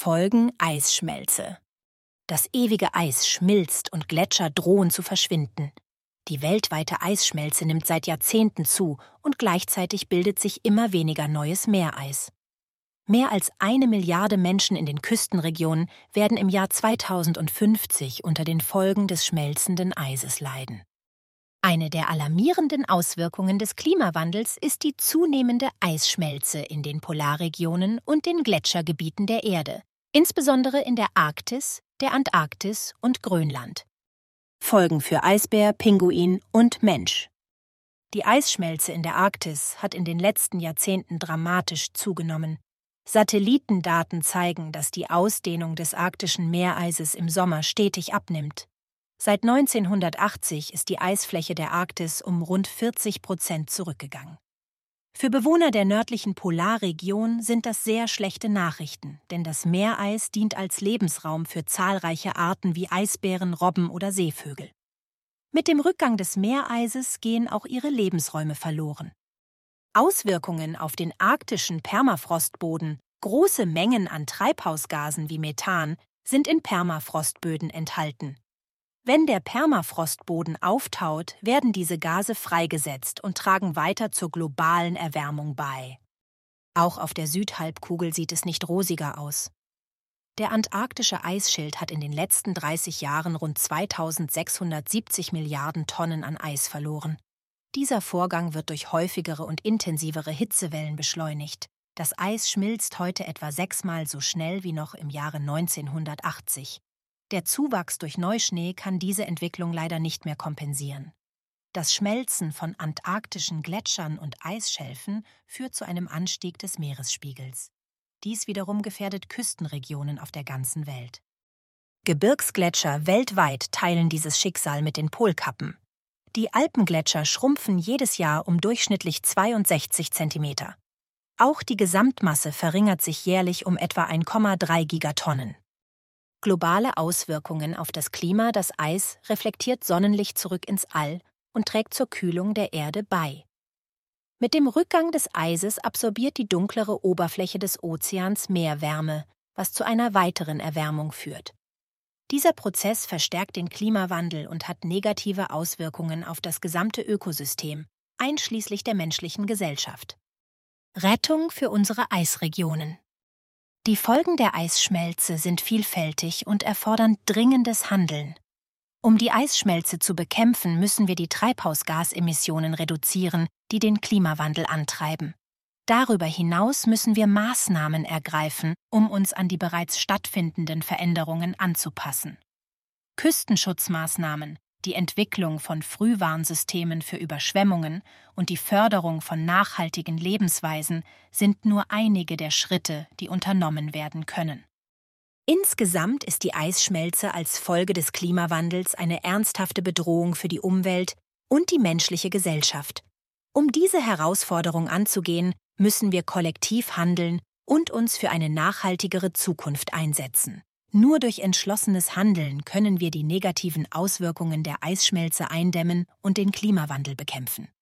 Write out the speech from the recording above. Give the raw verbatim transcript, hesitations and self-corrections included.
Folgen Eisschmelze. Das ewige Eis schmilzt und Gletscher drohen zu verschwinden. Die weltweite Eisschmelze nimmt seit Jahrzehnten zu und gleichzeitig bildet sich immer weniger neues Meereis. Mehr als eine Milliarde Menschen in den Küstenregionen werden im Jahr zweitausendfünfzig unter den Folgen des schmelzenden Eises leiden. Eine der alarmierenden Auswirkungen des Klimawandels ist die zunehmende Eisschmelze in den Polarregionen und den Gletschergebieten der Erde, insbesondere in der Arktis, der Antarktis und Grönland. Folgen für Eisbär, Pinguin und Mensch. Die Eisschmelze in der Arktis hat in den letzten Jahrzehnten dramatisch zugenommen. Satellitendaten zeigen, dass die Ausdehnung des arktischen Meereises im Sommer stetig abnimmt. Seit neunzehnhundertachtzig ist die Eisfläche der Arktis um rund vierzig Prozent zurückgegangen. Für Bewohner der nördlichen Polarregion sind das sehr schlechte Nachrichten, denn das Meereis dient als Lebensraum für zahlreiche Arten wie Eisbären, Robben oder Seevögel. Mit dem Rückgang des Meereises gehen auch ihre Lebensräume verloren. Auswirkungen auf den arktischen Permafrostboden, große Mengen an Treibhausgasen wie Methan, sind in Permafrostböden enthalten. Wenn der Permafrostboden auftaut, werden diese Gase freigesetzt und tragen weiter zur globalen Erwärmung bei. Auch auf der Südhalbkugel sieht es nicht rosiger aus. Der antarktische Eisschild hat in den letzten dreißig Jahren rund zweitausendsechshundertsiebzig Milliarden Tonnen an Eis verloren. Dieser Vorgang wird durch häufigere und intensivere Hitzewellen beschleunigt. Das Eis schmilzt heute etwa sechsmal so schnell wie noch im Jahre neunzehnhundertachtzig. Der Zuwachs durch Neuschnee kann diese Entwicklung leider nicht mehr kompensieren. Das Schmelzen von antarktischen Gletschern und Eisschelfen führt zu einem Anstieg des Meeresspiegels. Dies wiederum gefährdet Küstenregionen auf der ganzen Welt. Gebirgsgletscher weltweit teilen dieses Schicksal mit den Polkappen. Die Alpengletscher schrumpfen jedes Jahr um durchschnittlich zweiundsechzig Zentimeter. Auch die Gesamtmasse verringert sich jährlich um etwa eins Komma drei Gigatonnen. Globale Auswirkungen auf das Klima. Das Eis reflektiert Sonnenlicht zurück ins All und trägt zur Kühlung der Erde bei. Mit dem Rückgang des Eises absorbiert die dunklere Oberfläche des Ozeans mehr Wärme, was zu einer weiteren Erwärmung führt. Dieser Prozess verstärkt den Klimawandel und hat negative Auswirkungen auf das gesamte Ökosystem, einschließlich der menschlichen Gesellschaft. Rettung für unsere Eisregionen. Die Folgen der Eisschmelze sind vielfältig und erfordern dringendes Handeln. Um die Eisschmelze zu bekämpfen, müssen wir die Treibhausgasemissionen reduzieren, die den Klimawandel antreiben. Darüber hinaus müssen wir Maßnahmen ergreifen, um uns an die bereits stattfindenden Veränderungen anzupassen. Küstenschutzmaßnahmen, die Entwicklung von Frühwarnsystemen für Überschwemmungen und die Förderung von nachhaltigen Lebensweisen sind nur einige der Schritte, die unternommen werden können. Insgesamt ist die Eisschmelze als Folge des Klimawandels eine ernsthafte Bedrohung für die Umwelt und die menschliche Gesellschaft. Um diese Herausforderung anzugehen, müssen wir kollektiv handeln und uns für eine nachhaltigere Zukunft einsetzen. Nur durch entschlossenes Handeln können wir die negativen Auswirkungen der Eisschmelze eindämmen und den Klimawandel bekämpfen.